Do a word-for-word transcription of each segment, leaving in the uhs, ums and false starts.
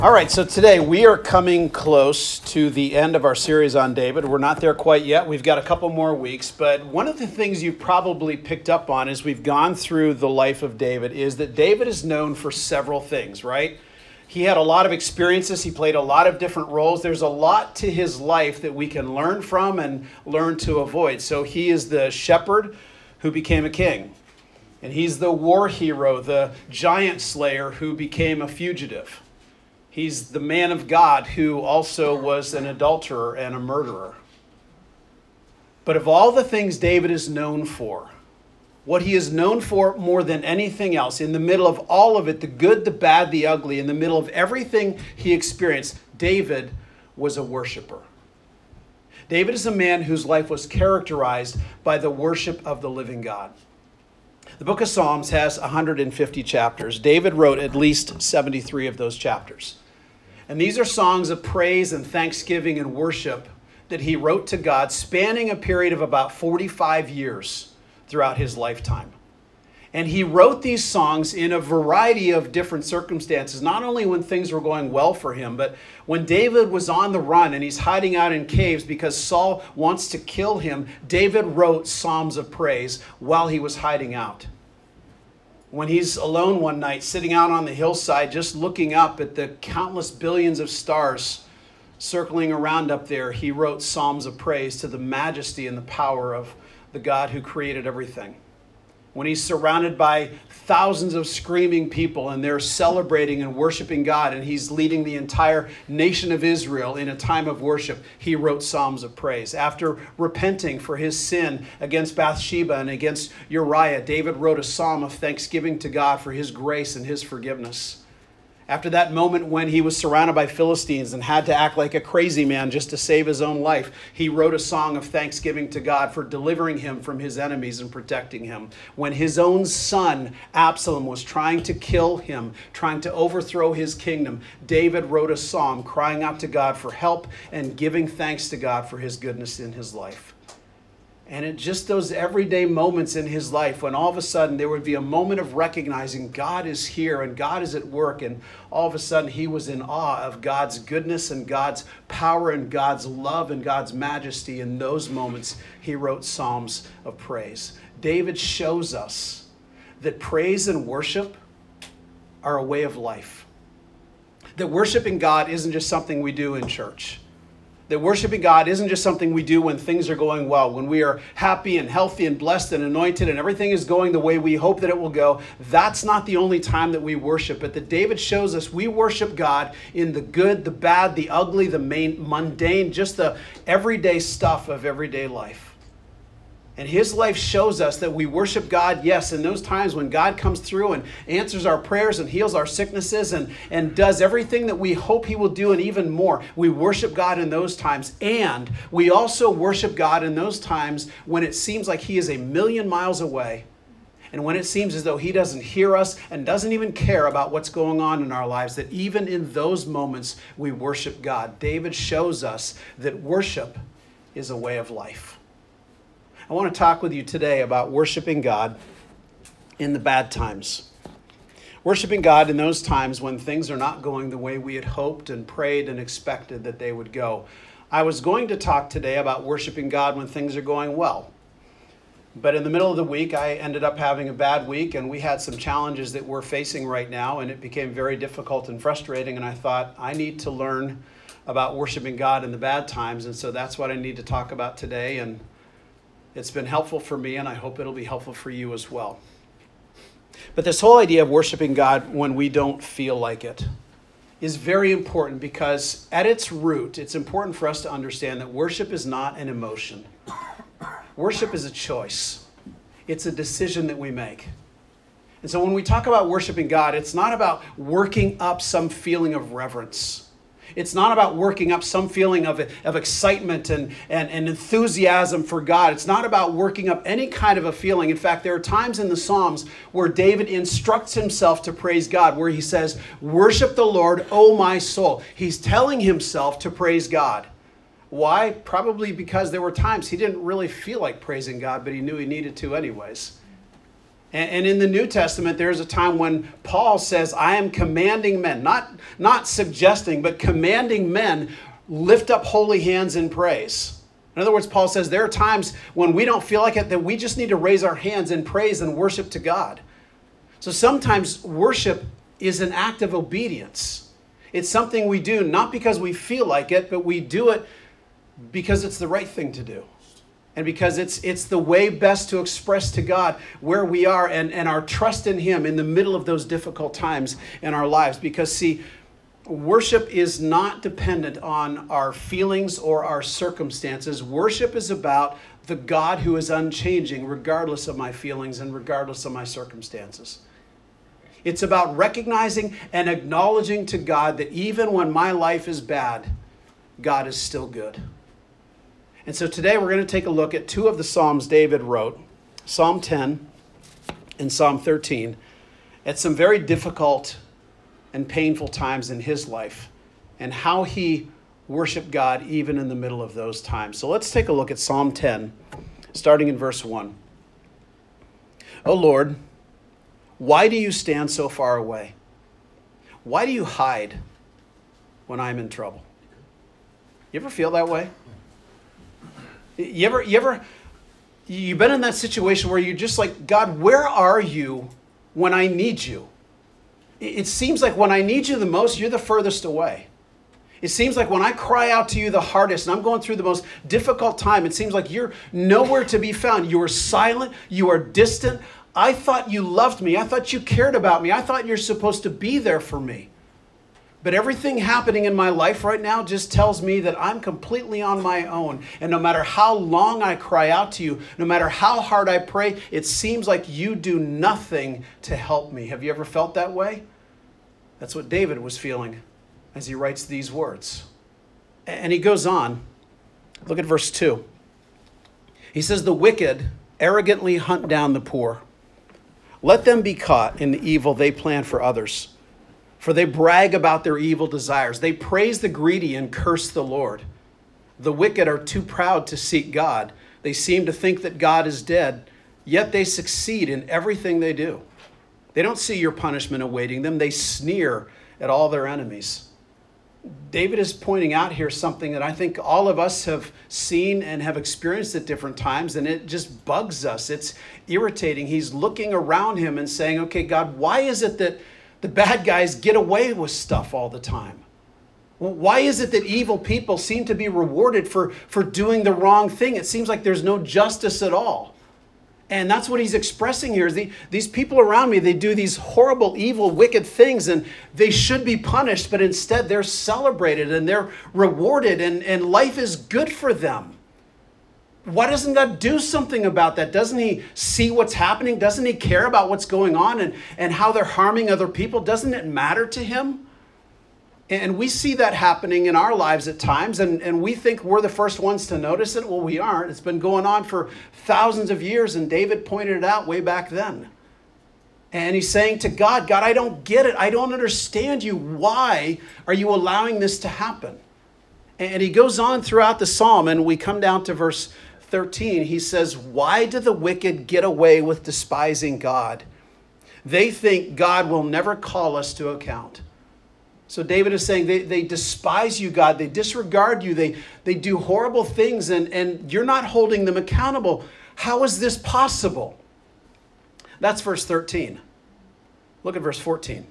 All right, so today we are coming close to the end of our series on David. We're not there quite yet. We've got a couple more weeks, but one of the things you've probably picked up on as we've gone through the life of David is that David is known for several things, right? He had a lot of experiences. He played a lot of different roles. There's a lot to his life that we can learn from and learn to avoid. So he is the shepherd who became a king. And he's the war hero, the giant slayer who became a fugitive. He's the man of God who also was an adulterer and a murderer. But of all the things David is known for, what he is known for more than anything else, in the middle of all of it, the good, the bad, the ugly, in the middle of everything he experienced, David was a worshiper. David is a man whose life was characterized by the worship of the living God. The book of Psalms has one hundred fifty chapters. David wrote at least seventy-three of those chapters. And these are songs of praise and thanksgiving and worship that he wrote to God, spanning a period of about forty-five years throughout his lifetime. And he wrote these songs in a variety of different circumstances, not only when things were going well for him, but when David was on the run and he's hiding out in caves because Saul wants to kill him, David wrote psalms of praise while he was hiding out. When he's alone one night, sitting out on the hillside, just looking up at the countless billions of stars circling around up there, he wrote psalms of praise to the majesty and the power of the God who created everything. When he's surrounded by thousands of screaming people and they're celebrating and worshiping God, and he's leading the entire nation of Israel in a time of worship, he wrote psalms of praise. After repenting for his sin against Bathsheba and against Uriah, David wrote a psalm of thanksgiving to God for his grace and his forgiveness. After that moment when he was surrounded by Philistines and had to act like a crazy man just to save his own life, he wrote a song of thanksgiving to God for delivering him from his enemies and protecting him. When his own son, Absalom, was trying to kill him, trying to overthrow his kingdom, David wrote a psalm crying out to God for help and giving thanks to God for his goodness in his life. And it just those everyday moments in his life when all of a sudden there would be a moment of recognizing God is here and God is at work. And all of a sudden he was in awe of God's goodness and God's power and God's love and God's majesty. In those moments, he wrote psalms of praise. David shows us that praise and worship are a way of life. That worshiping God isn't just something we do in church. That worshiping God isn't just something we do when things are going well, when we are happy and healthy and blessed and anointed and everything is going the way we hope that it will go. That's not the only time that we worship, but that David shows us we worship God in the good, the bad, the ugly, the main, mundane, just the everyday stuff of everyday life. And his life shows us that we worship God, yes, in those times when God comes through and answers our prayers and heals our sicknesses and, and does everything that we hope he will do and even more. We worship God in those times. And we also worship God in those times when it seems like he is a million miles away. And when it seems as though he doesn't hear us and doesn't even care about what's going on in our lives, that even in those moments we worship God. David shows us that worship is a way of life. I want to talk with you today about worshiping God in the bad times. Worshiping God in those times when things are not going the way we had hoped and prayed and expected that they would go. I was going to talk today about worshiping God when things are going well. But in the middle of the week, I ended up having a bad week, and we had some challenges that we're facing right now, and it became very difficult and frustrating, and I thought, I need to learn about worshiping God in the bad times, and so that's what I need to talk about today, and it's been helpful for me, and I hope it'll be helpful for you as well. But this whole idea of worshiping God when we don't feel like it is very important because at its root, it's important for us to understand that worship is not an emotion. Worship is a choice. It's a decision that we make. And so when we talk about worshiping God, it's not about working up some feeling of reverence. It's not about working up some feeling of, of excitement and, and, and enthusiasm for God. It's not about working up any kind of a feeling. In fact, there are times in the Psalms where David instructs himself to praise God, where he says, "Worship the Lord, O my soul." He's telling himself to praise God. Why? Probably because there were times he didn't really feel like praising God, but he knew he needed to anyways. And, and in the New Testament, there's a time when Paul says, I am commanding men, not, not suggesting, but commanding men, lift up holy hands in praise. In other words, Paul says there are times when we don't feel like it, that we just need to raise our hands in praise and worship to God. So sometimes worship is an act of obedience. It's something we do not because we feel like it, but we do it because it's the right thing to do. And because it's it's the way best to express to God where we are and, and our trust in Him in the middle of those difficult times in our lives. Because see, worship is not dependent on our feelings or our circumstances. Worship is about the God who is unchanging regardless of my feelings and regardless of my circumstances. It's about recognizing and acknowledging to God that even when my life is bad, God is still good. And so today we're going to take a look at two of the Psalms David wrote, Psalm ten and Psalm thirteen, at some very difficult and painful times in his life and how he worshiped God even in the middle of those times. So let's take a look at Psalm ten, starting in verse one. O Lord, why do you stand so far away? Why do you hide when I'm in trouble? You ever feel that way? You ever, you ever, you've been in that situation where you're just like, God, where are you when I need you? It seems like when I need you the most, you're the furthest away. It seems like when I cry out to you the hardest and I'm going through the most difficult time, it seems like you're nowhere to be found. You are silent. You are distant. I thought you loved me. I thought you cared about me. I thought you're supposed to be there for me. But everything happening in my life right now just tells me that I'm completely on my own. And no matter how long I cry out to you, no matter how hard I pray, it seems like you do nothing to help me. Have you ever felt that way? That's what David was feeling as he writes these words. And he goes on. Look at verse two. He says, the wicked arrogantly hunt down the poor. Let them be caught in the evil they plan for others. For they brag about their evil desires. They praise the greedy and curse the Lord. The wicked are too proud to seek God. They seem to think that God is dead, yet they succeed in everything they do. They don't see your punishment awaiting them. They sneer at all their enemies. David is pointing out here something that I think all of us have seen and have experienced at different times, and it just bugs us. It's irritating. He's looking around him and saying, okay, God, why is it that the bad guys get away with stuff all the time? Why is it that evil people seem to be rewarded for, for doing the wrong thing? It seems like there's no justice at all. And that's what he's expressing here. Is the, these people around me, they do these horrible, evil, wicked things, and they should be punished, but instead they're celebrated and they're rewarded, and, and life is good for them. Why doesn't God do something about that? Doesn't he see what's happening? Doesn't he care about what's going on and, and how they're harming other people? Doesn't it matter to him? And we see that happening in our lives at times, and, and we think we're the first ones to notice it. Well, we aren't. It's been going on for thousands of years, and David pointed it out way back then. And he's saying to God, God, I don't get it. I don't understand you. Why are you allowing this to happen? And he goes on throughout the psalm, and we come down to verse thirteen. He says, why do the wicked get away with despising God? They think God will never call us to account. So David is saying they, they despise you, God. They disregard you. They, they do horrible things, and, and you're not holding them accountable. How is this possible? That's verse thirteen. Look at verse fourteen.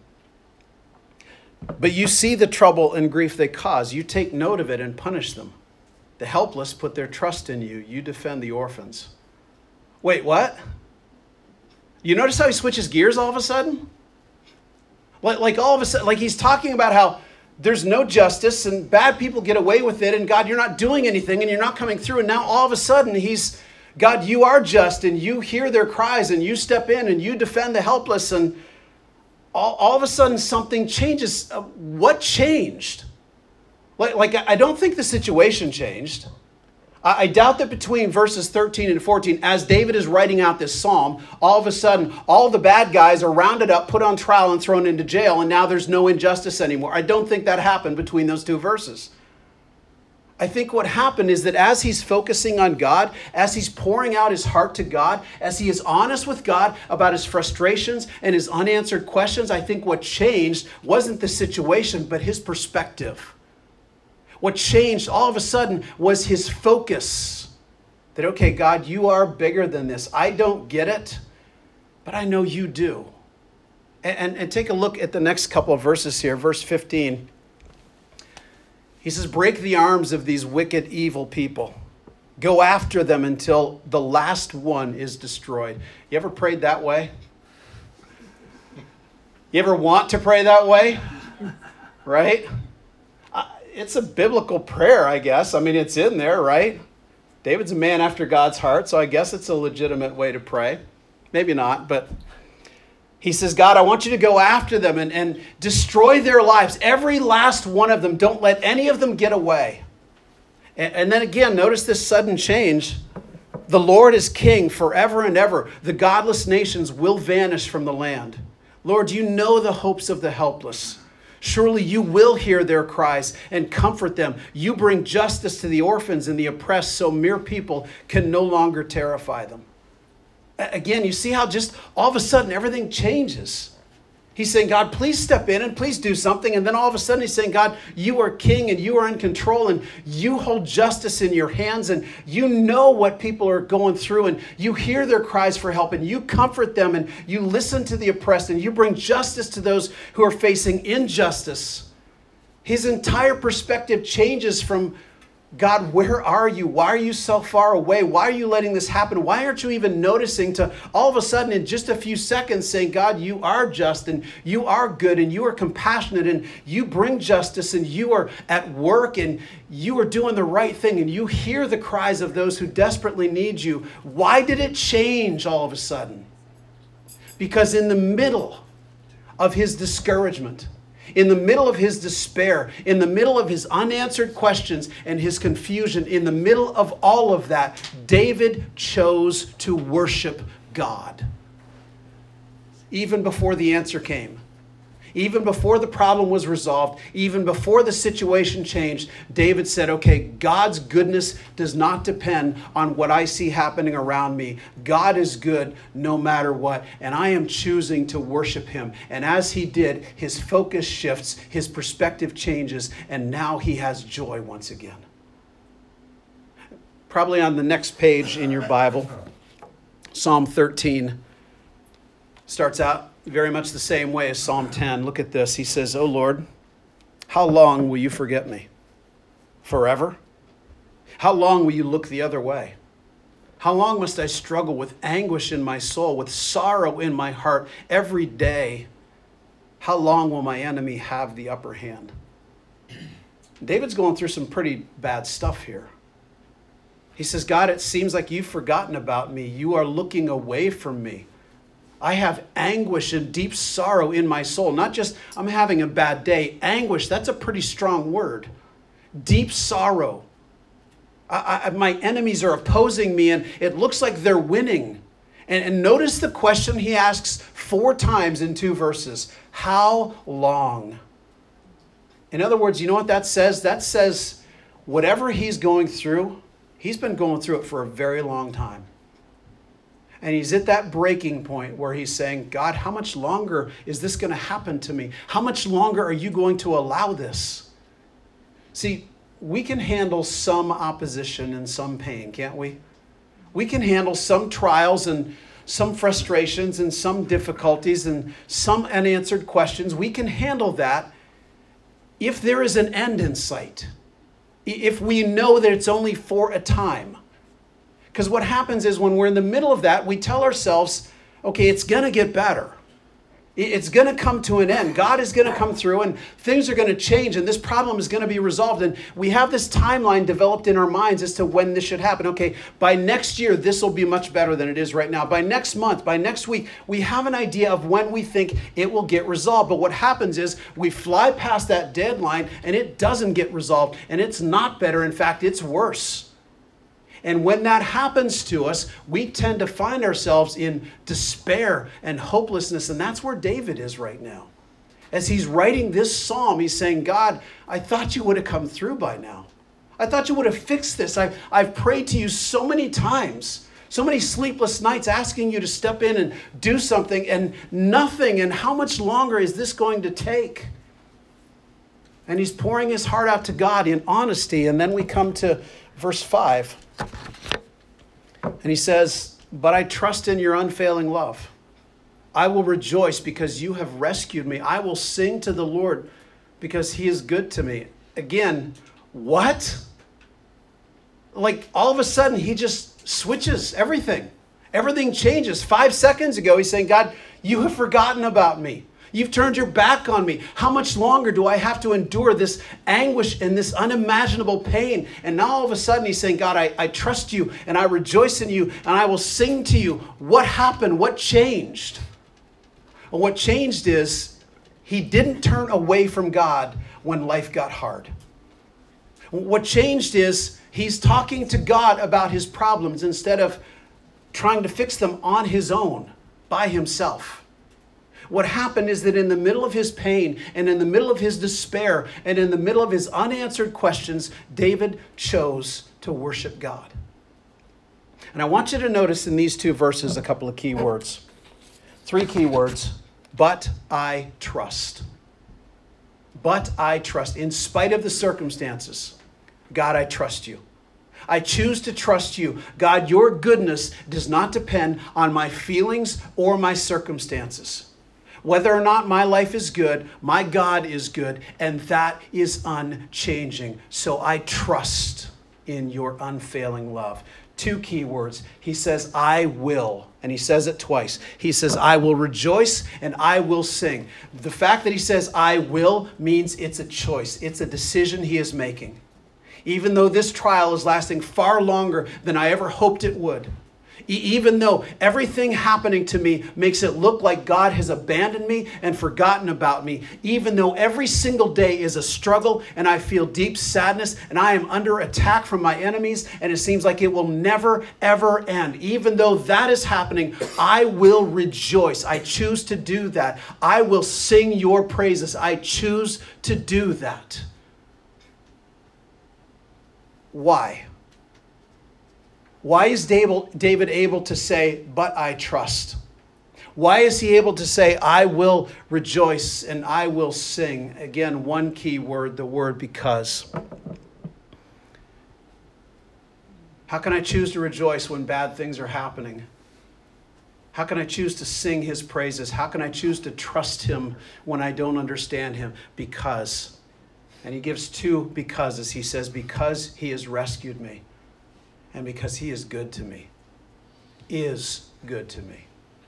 But you see the trouble and grief they cause. You take note of it and punish them. The helpless put their trust in you. You defend the orphans. Wait, what? You notice how he switches gears all of a sudden? Like, like all of a sudden, like he's talking about how there's no justice and bad people get away with it, and God, you're not doing anything and you're not coming through. And now all of a sudden he's, God, you are just, and you hear their cries and you step in and you defend the helpless, and all, all of a sudden something changes. Uh, what changed? Like, like I don't think the situation changed. I doubt that between verses thirteen and fourteen, as David is writing out this psalm, all of a sudden, all the bad guys are rounded up, put on trial, and thrown into jail, and now there's no injustice anymore. I don't think that happened between those two verses. I think what happened is that as he's focusing on God, as he's pouring out his heart to God, as he is honest with God about his frustrations and his unanswered questions, I think what changed wasn't the situation, but his perspective. What changed all of a sudden was his focus. That, okay, God, you are bigger than this. I don't get it, but I know you do. And, and, and take a look at the next couple of verses here, verse fifteen. He says, break the arms of these wicked, evil people. Go after them until the last one is destroyed. You ever prayed that way? You ever want to pray that way? Right? Uh, it's a biblical prayer, I guess. I mean, it's in there, right? David's a man after God's heart, so I guess it's a legitimate way to pray. Maybe not, but he says, God, I want you to go after them and, and destroy their lives. Every last one of them. Don't let any of them get away. And, and then again, notice this sudden change. The Lord is king forever and ever. The godless nations will vanish from the land. Lord, you know the hopes of the helpless. Surely you will hear their cries and comfort them. You bring justice to the orphans and the oppressed, so mere people can no longer terrify them. Again, you see how just all of a sudden everything changes. He's saying, God, please step in and please do something. And then all of a sudden he's saying, God, you are king and you are in control and you hold justice in your hands and you know what people are going through and you hear their cries for help and you comfort them and you listen to the oppressed and you bring justice to those who are facing injustice. His entire perspective changes from, God, where are you? Why are you so far away? Why are you letting this happen? Why aren't you even noticing? To all of a sudden in just a few seconds saying, God, you are just and you are good and you are compassionate and you bring justice and you are at work and you are doing the right thing and you hear the cries of those who desperately need you. Why did it change all of a sudden? Because in the middle of his discouragement, in the middle of his despair, in the middle of his unanswered questions and his confusion, in the middle of all of that, David chose to worship God. Even before the answer came, even before the problem was resolved, even before the situation changed, David said, okay, God's goodness does not depend on what I see happening around me. God is good no matter what, and I am choosing to worship him. And as he did, his focus shifts, his perspective changes, and now he has joy once again. Probably on the next page in your Bible, Psalm thirteen starts out very much the same way as Psalm ten. Look at this. He says, "O Lord, how long will you forget me? Forever? How long will you look the other way? How long must I struggle with anguish in my soul, with sorrow in my heart every day? How long will my enemy have the upper hand?" David's going through some pretty bad stuff here. He says, God, it seems like you've forgotten about me. You are looking away from me. I have anguish and deep sorrow in my soul. Not just I'm having a bad day. Anguish, that's a pretty strong word. Deep sorrow. I, I, my enemies are opposing me and it looks like they're winning. And, and notice the question he asks four times in two verses. How long? In other words, you know what that says? That says whatever he's going through, he's been going through it for a very long time. And he's at that breaking point where he's saying, God, how much longer is this going to happen to me? How much longer are you going to allow this? See, we can handle some opposition and some pain, can't we? We can handle some trials and some frustrations and some difficulties and some unanswered questions. We can handle that if there is an end in sight. If we know that it's only for a time. Because what happens is when we're in the middle of that, we tell ourselves, okay, it's going to get better. It's going to come to an end. God is going to come through and things are going to change and this problem is going to be resolved. And we have this timeline developed in our minds as to when this should happen. Okay, by next year, this will be much better than it is right now. By next month, by next week, we have an idea of when we think it will get resolved. But what happens is we fly past that deadline and it doesn't get resolved. And it's not better. In fact, it's worse. And when that happens to us, we tend to find ourselves in despair and hopelessness. And that's where David is right now. As he's writing this psalm, he's saying, God, I thought you would have come through by now. I thought you would have fixed this. I, I've prayed to you so many times, so many sleepless nights asking you to step in and do something, and nothing. And how much longer is this going to take? And he's pouring his heart out to God in honesty. And then we come to verse five. And he says, but I trust in your unfailing love. I will rejoice because you have rescued me. I will sing to the Lord because he is good to me. Again, what? Like all of a sudden he just switches everything. Everything changes. Five seconds ago he's saying, God, you have forgotten about me. You've turned your back on me. How much longer do I have to endure this anguish and this unimaginable pain? And now all of a sudden he's saying, God, I, I trust you and I rejoice in you and I will sing to you. What happened? What changed? Well, what changed is he didn't turn away from God when life got hard. What changed is he's talking to God about his problems instead of trying to fix them on his own, by himself. What happened is that in the middle of his pain and in the middle of his despair and in the middle of his unanswered questions, David chose to worship God. And I want you to notice in these two verses a couple of key words. Three key words. But I trust. But I trust. In spite of the circumstances, God, I trust you. I choose to trust you. God, your goodness does not depend on my feelings or my circumstances. Whether or not my life is good, my God is good, and that is unchanging. So I trust in your unfailing love. Two key words. He says, I will. And he says it twice. He says, I will rejoice and I will sing. The fact that he says, I will, means it's a choice. It's a decision he is making. Even though this trial is lasting far longer than I ever hoped it would. Even though everything happening to me makes it look like God has abandoned me and forgotten about me. Even though every single day is a struggle and I feel deep sadness and I am under attack from my enemies and it seems like it will never, ever end. Even though that is happening, I will rejoice. I choose to do that. I will sing your praises. I choose to do that. Why? Why is David able to say, but I trust? Why is he able to say, I will rejoice and I will sing? Again, one key word, the word because. How can I choose to rejoice when bad things are happening? How can I choose to sing his praises? How can I choose to trust him when I don't understand him? Because. And he gives two becauses. He says, because he has rescued me. And because he is good to me, is good to me.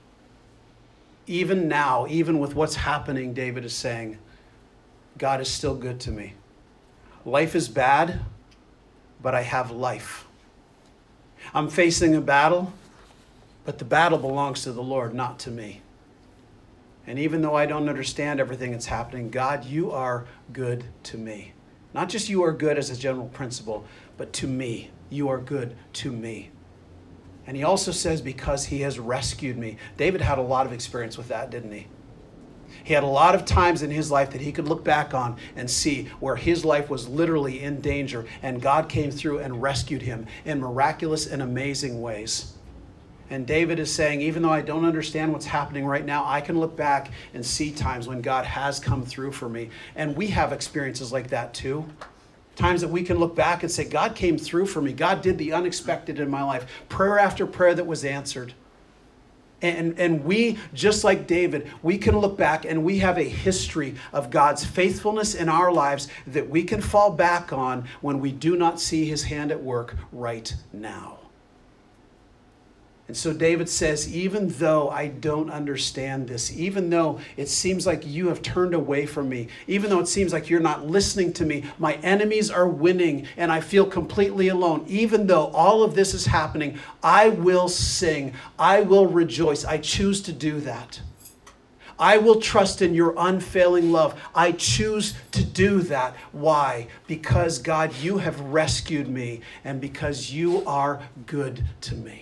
Even now, even with what's happening, David is saying, God is still good to me. Life is bad, but I have life. I'm facing a battle, but the battle belongs to the Lord, not to me. And even though I don't understand everything that's happening, God, you are good to me. Not just you are good as a general principle, but to me. You are good to me. And he also says, because he has rescued me. David had a lot of experience with that, didn't he? He had a lot of times in his life that he could look back on and see where his life was literally in danger, and God came through and rescued him in miraculous and amazing ways. And David is saying, even though I don't understand what's happening right now, I can look back and see times when God has come through for me. And we have experiences like that too. Times that we can look back and say, God came through for me. God did the unexpected in my life. Prayer after prayer that was answered. And, and we, just like David, we can look back and we have a history of God's faithfulness in our lives that we can fall back on when we do not see his hand at work right now. And so David says, even though I don't understand this, even though it seems like you have turned away from me, even though it seems like you're not listening to me, my enemies are winning and I feel completely alone. Even though all of this is happening, I will sing. I will rejoice. I choose to do that. I will trust in your unfailing love. I choose to do that. Why? Because God, you have rescued me and because you are good to me.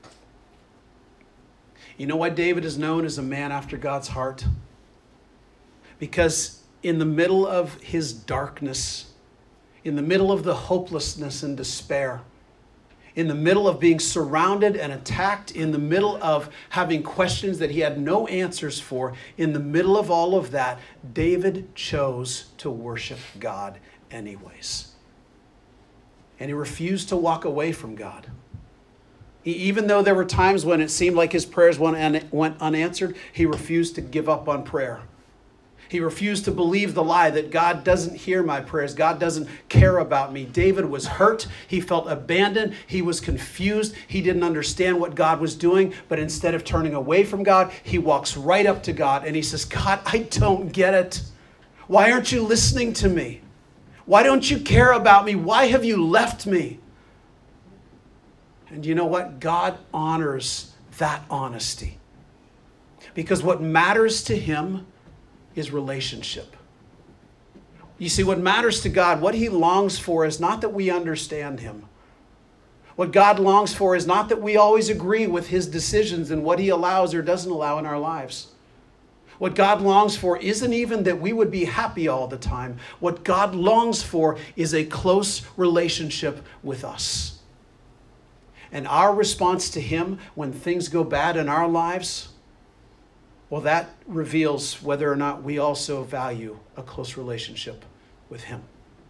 You know why David is known as a man after God's heart? Because in the middle of his darkness, in the middle of the hopelessness and despair, in the middle of being surrounded and attacked, in the middle of having questions that he had no answers for, in the middle of all of that, David chose to worship God anyways. And he refused to walk away from God. He, even though there were times when it seemed like his prayers went, un, went unanswered, he refused to give up on prayer. He refused to believe the lie that God doesn't hear my prayers. God doesn't care about me. David was hurt. He felt abandoned. He was confused. He didn't understand what God was doing. But instead of turning away from God, he walks right up to God and he says, God, I don't get it. Why aren't you listening to me? Why don't you care about me? Why have you left me? And you know what? God honors that honesty. Because what matters to him is relationship. You see, what matters to God, what he longs for is not that we understand him. What God longs for is not that we always agree with his decisions and what he allows or doesn't allow in our lives. What God longs for isn't even that we would be happy all the time. What God longs for is a close relationship with us. And our response to him when things go bad in our lives, well, that reveals whether or not we also value a close relationship with him.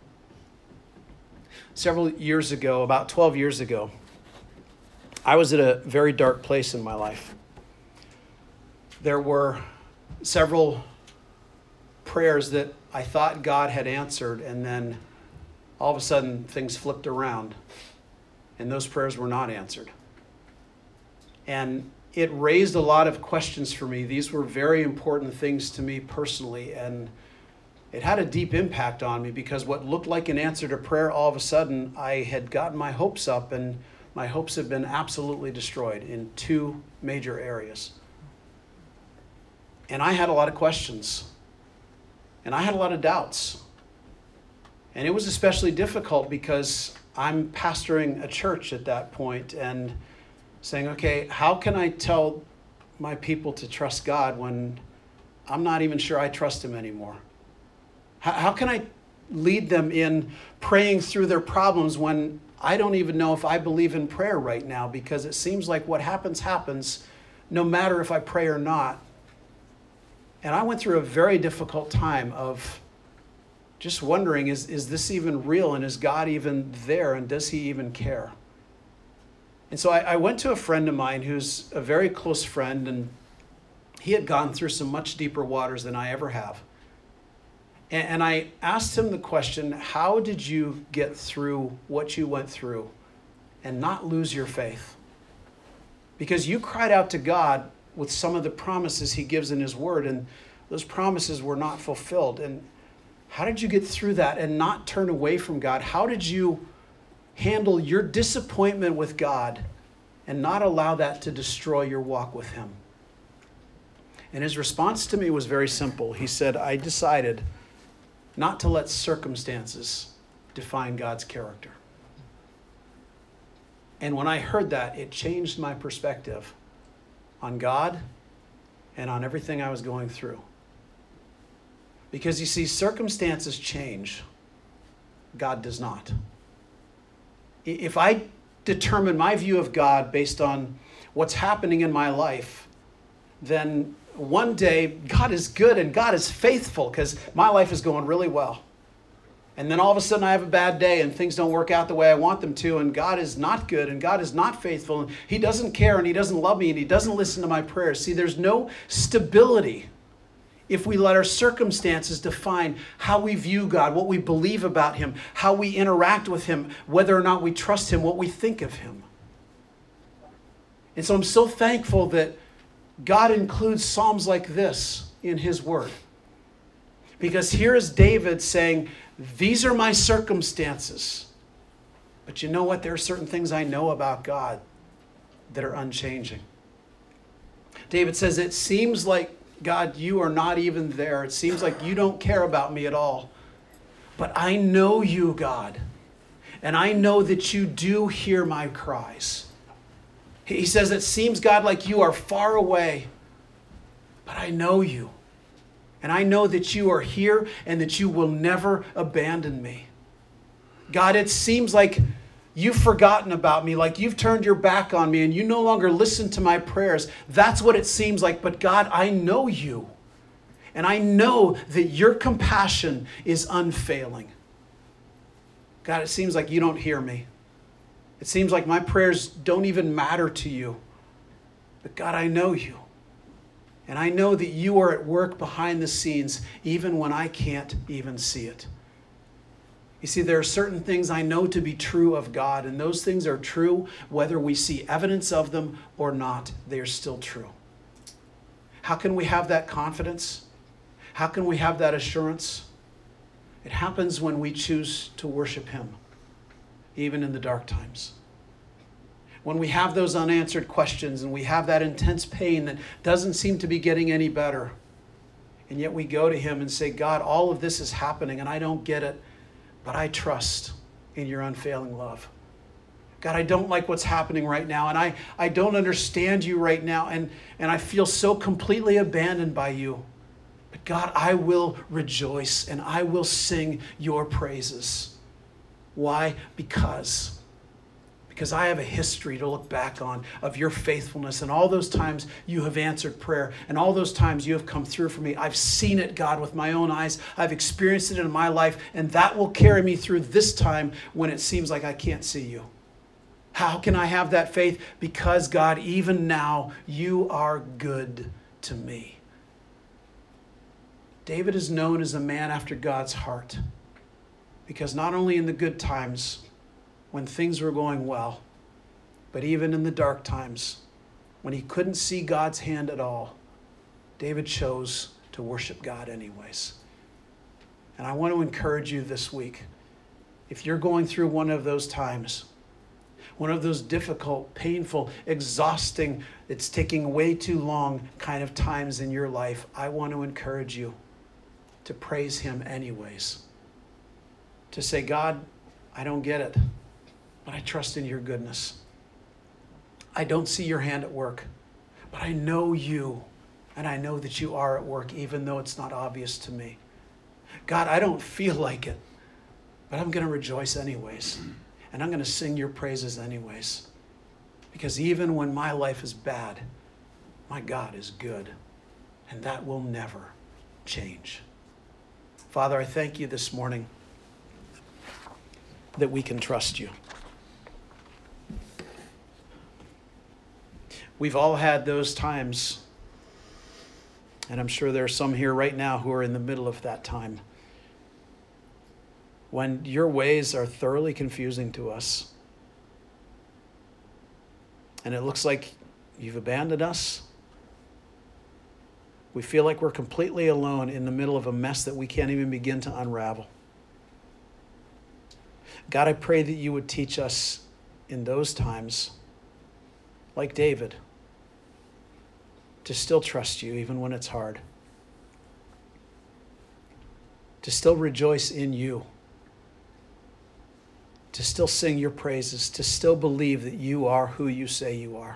Several years ago, about twelve years ago, I was at a very dark place in my life. There were several prayers that I thought God had answered, and then all of a sudden things flipped around, and those prayers were not answered. And it raised a lot of questions for me. These were very important things to me personally, and it had a deep impact on me because what looked like an answer to prayer, all of a sudden, I had gotten my hopes up, and my hopes had been absolutely destroyed in two major areas. And I had a lot of questions, and I had a lot of doubts. And it was especially difficult because I'm pastoring a church at that point, and saying, okay, how can I tell my people to trust God when I'm not even sure I trust him anymore? How, how can I lead them in praying through their problems when I don't even know if I believe in prayer right now, because it seems like what happens, happens no matter if I pray or not. And I went through a very difficult time of just wondering, is, is this even real? And is God even there? And does he even care? And so I, I went to a friend of mine who's a very close friend, and he had gone through some much deeper waters than I ever have. And, and I asked him the question, how did you get through what you went through and not lose your faith? Because you cried out to God with some of the promises he gives in his word, and those promises were not fulfilled. And how did you get through that and not turn away from God? How did you handle your disappointment with God and not allow that to destroy your walk with him? And his response to me was very simple. He said, I decided not to let circumstances define God's character. And when I heard that, it changed my perspective on God and on everything I was going through. Because you see, circumstances change. God does not. If I determine my view of God based on what's happening in my life, then one day God is good and God is faithful because my life is going really well. And then all of a sudden I have a bad day and things don't work out the way I want them to, and God is not good and God is not faithful and he doesn't care and he doesn't love me and he doesn't listen to my prayers. See, there's no stability if we let our circumstances define how we view God, what we believe about him, how we interact with him, whether or not we trust him, what we think of him. And so I'm so thankful that God includes Psalms like this in his word. Because here is David saying, these are my circumstances. But you know what? There are certain things I know about God that are unchanging. David says, it seems like, God, you are not even there. It seems like you don't care about me at all. But I know you, God. And I know that you do hear my cries. He says, it seems, God, like you are far away. But I know you. And I know that you are here and that you will never abandon me. God, it seems like you've forgotten about me, like you've turned your back on me and you no longer listen to my prayers. That's what it seems like. But God, I know you. And I know that your compassion is unfailing. God, it seems like you don't hear me. It seems like my prayers don't even matter to you. But God, I know you. And I know that you are at work behind the scenes, even when I can't even see it. You see, there are certain things I know to be true of God, and those things are true whether we see evidence of them or not. They are still true. How can we have that confidence? How can we have that assurance? It happens when we choose to worship him, even in the dark times. When we have those unanswered questions and we have that intense pain that doesn't seem to be getting any better, and yet we go to him and say, God, all of this is happening and I don't get it, but I trust in your unfailing love. God, I don't like what's happening right now, and I, I don't understand you right now, and, and I feel so completely abandoned by you. But God, I will rejoice and I will sing your praises. Why? Because, because I have a history to look back on of your faithfulness and all those times you have answered prayer and all those times you have come through for me. I've seen it, God, with my own eyes. I've experienced it in my life, and that will carry me through this time when it seems like I can't see you. How can I have that faith? Because, God, even now, you are good to me. David is known as a man after God's heart because not only in the good times when things were going well, but even in the dark times when he couldn't see God's hand at all, David chose to worship God anyways. And I want to encourage you this week, if you're going through one of those times, one of those difficult, painful, exhausting, it's taking way too long kind of times in your life, I want to encourage you to praise him anyways. To say, God, I don't get it, but I trust in your goodness. I don't see your hand at work, but I know you, and I know that you are at work, even though it's not obvious to me. God, I don't feel like it, but I'm going to rejoice anyways, and I'm going to sing your praises anyways, because even when my life is bad, my God is good, and that will never change. Father, I thank you this morning that we can trust you. We've all had those times, and I'm sure there are some here right now who are in the middle of that time, when your ways are thoroughly confusing to us, and it looks like you've abandoned us. We feel like we're completely alone in the middle of a mess that we can't even begin to unravel. God, I pray that you would teach us in those times, like David, to still trust you even when it's hard, to still rejoice in you, to still sing your praises, to still believe that you are who you say you are.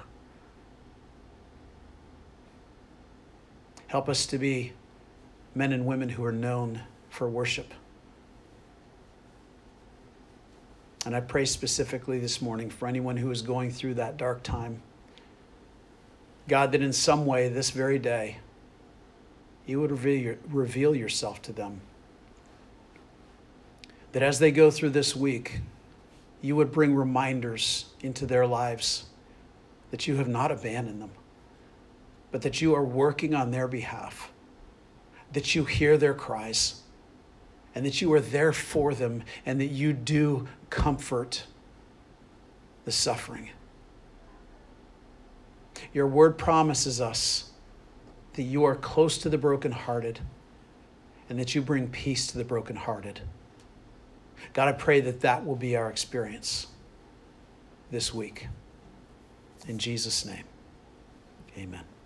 Help us to be men and women who are known for worship. And I pray specifically this morning for anyone who is going through that dark time. God, that in some way this very day, you would reveal, your, reveal yourself to them. That as they go through this week, you would bring reminders into their lives that you have not abandoned them, but that you are working on their behalf, that you hear their cries, and that you are there for them, and that you do comfort the suffering. Your word promises us that you are close to the brokenhearted, and that you bring peace to the brokenhearted. God, I pray that that will be our experience this week. In Jesus' name, amen.